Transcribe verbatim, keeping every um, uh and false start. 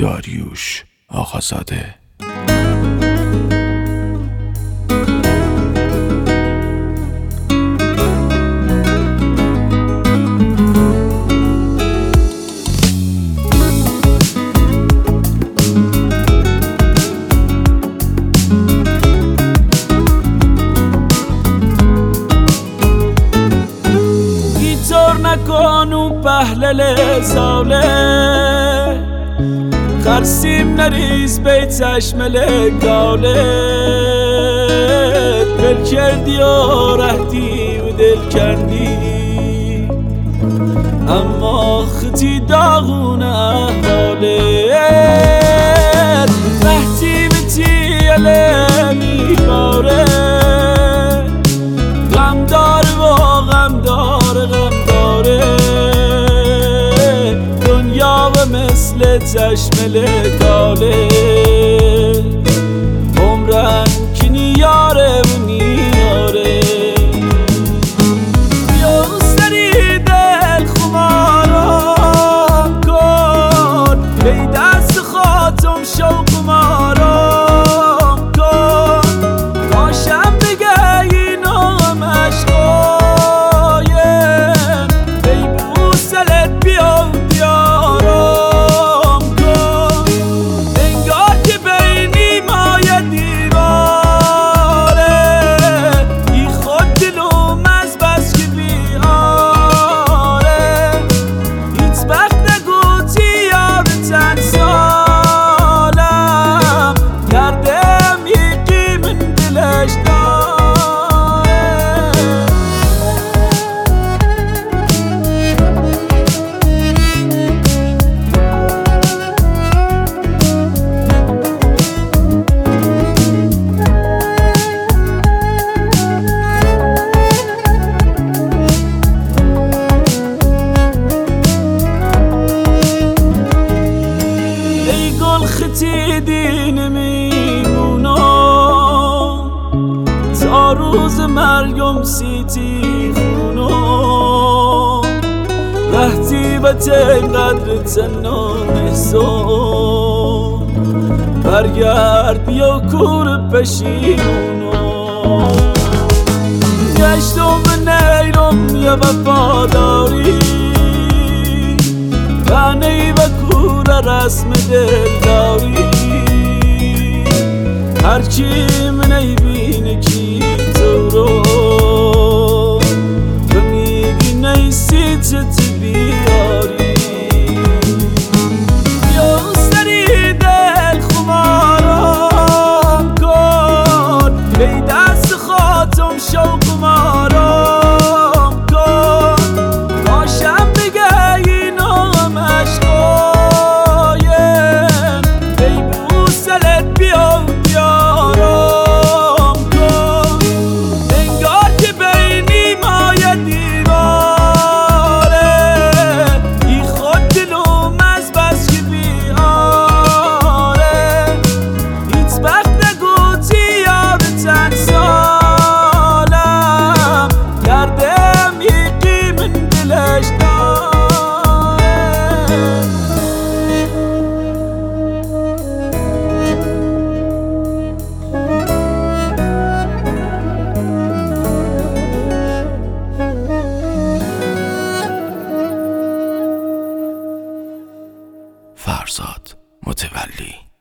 داریوش آقازاده. نکنو پهلل ساله خرسیم نریز بی چشم لگاله دل کردی و رهدی و دل کردی اما خطی داغونه حاله رهتی بتی علمی باره غم دار و غم دار غم دنیا و مثل چشم لگاله عمرن که نیاره و نیاره بیا سری دل خمارم کن بی دست خاتم شوق مارم کن کاشم بگه این هم عشقایم بی بوسلت بیا خطی دین میمونم تا روز مرگم سیتی خونم وقتی و قدر تنام احسان برگرد بیا کور پشیمونم گشتم نیرم یه وفاداری بانی و کور رسم دلداری هرچی من ایبینه کی تو رو و میگی نیسی چه بیاری بیا سری دل خمارم کن بی دست خاتم شوق مارم کن کاشم بگه این هم عشقایم بی بوسلت بیا بیارم کن انگار که بینی مایه دیواره ای خود دلوم از بس که بیاره هیچ وقت نگوتی یار چند سالم کردم یکی من دلش فرزاد متولی.